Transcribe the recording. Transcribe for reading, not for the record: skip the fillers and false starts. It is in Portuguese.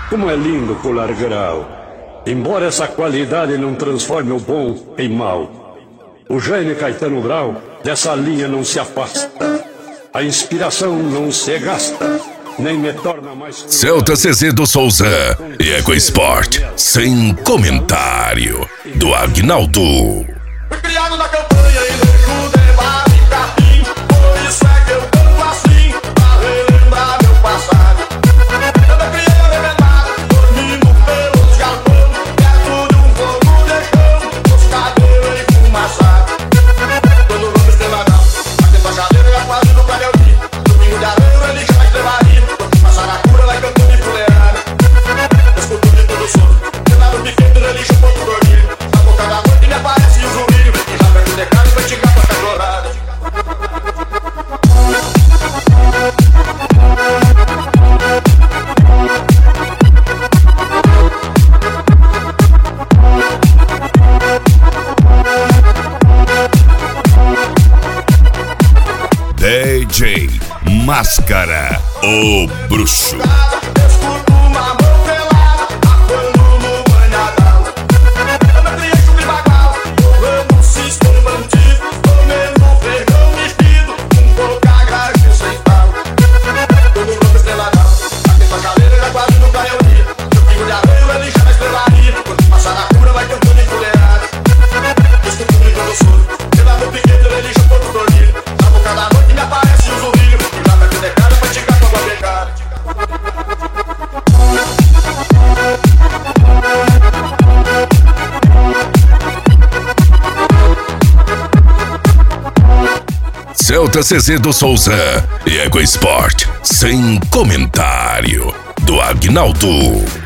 Como é lindo pular grau. Embora essa qualidade não transforme o bom em mal, o gênio Caetano Brau dessa linha não se afasta. A inspiração não se gasta, nem me torna mais... Celta Cezedo Souza e EcoSport, sem comentário, do Agnaldo. Fui criado na campanha e deixo debate capim. Por isso é que eu canto assim, pra relembrar meu passado. Eu me criei arrebentado, dormindo pelos galpão, perto de um fogo de chão, os cabelos enfumaçados. Quando vamos estrelagar, batendo a chaleira e a quase do Carelli. Domingo de areia, ele já estrevaria. Quando passar na cura, vai cantando e fuleirada. Escuto de todo sono, pelado piquete, religião, ponto dormir. Na boca da noite me aparece o zumbi. Decaro vai te gata cachorrada. DJ Máscara, o bruxo. Escuto uma mão pelada, afando no banhadão. Eu me criei chuva e bagal, rolando um sistema antigo, comendo feijão mexido, com pouca graxa sem pau. Todo mundo estreladão, batendo a chaleira já quase não cai o dia. Seu pingo de areia, ele já na estrelaria. Quando passar na cura, vai cantando enfuleirada. Escuto o grito do sono, pela meu piquete, ele já ponto dormir. Na boca da noite me aparece o zumbi, e lá vai ter cara pra te gato com a pegada. Celta Cezedo Souza e EcoSport, sem comentário, do Agnaldo.